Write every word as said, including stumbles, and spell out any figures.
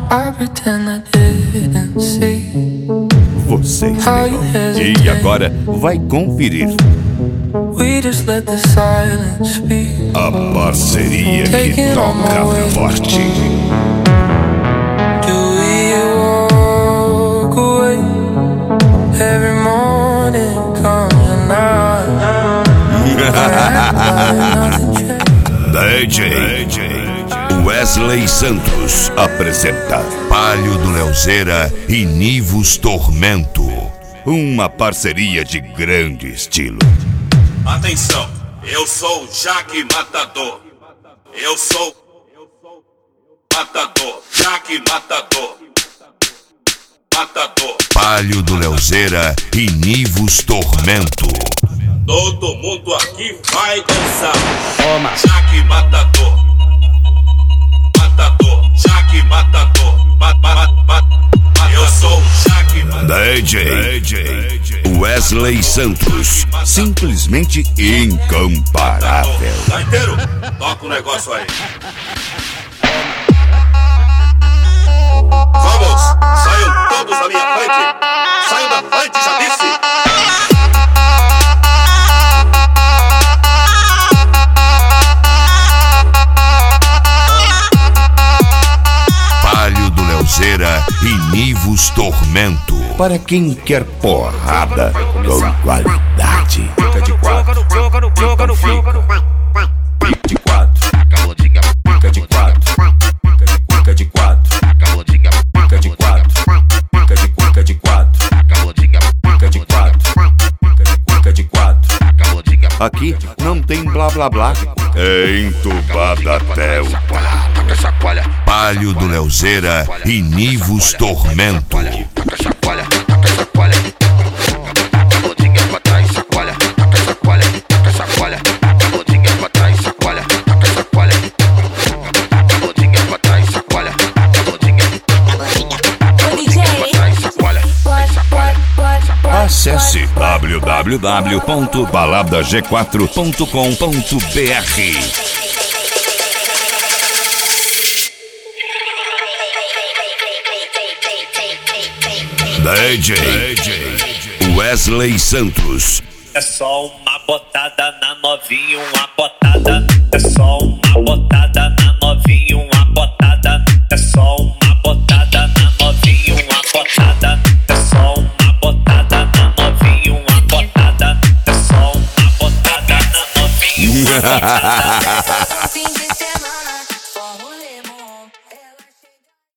I pretend I didn't see. Você ignorou. E agora vai conferir We just let the silence speak. a parceria que toca forte. Do we walk away? Every morning comes a night. D J Wesley Santos apresenta Palio do Leozeira e Nivus Tormento. Uma parceria de grande estilo. Atenção, eu sou o Jaque Matador. Eu sou Matador, Jaque Matador. Matador. Palio do Leozeira e Nivus Tormento. Todo mundo aqui vai dançar. Toma. Jaque Matador. Matador, Jaque Matador. Mat, mat, mat, mat. Eu sou o Jaque Matador. D J Wesley Santos, simplesmente incomparável. Tá inteiro? Toca o negócio aí. Vamos, saiam todos da minha frente. Saiam da frente, já disse. Palio do Leozeira e Nivus Tormento. Para quem quer porrada com qualidade. Fica de quatro, fica no fica. Fica de quatro, fica de quatro, fica de quatro, fica de quatro, fica de quatro, fica de quatro, fica de quatro, fica de quatro. Aqui não tem blá blá blá. É entubada até o pá. Palio do Leozeira e Nivus Tormento. Acesse w w w ponto balada g quatro ponto com ponto b r. D J Wesley Santos. É só uma botada na novinha, uma botada. É só uma botada.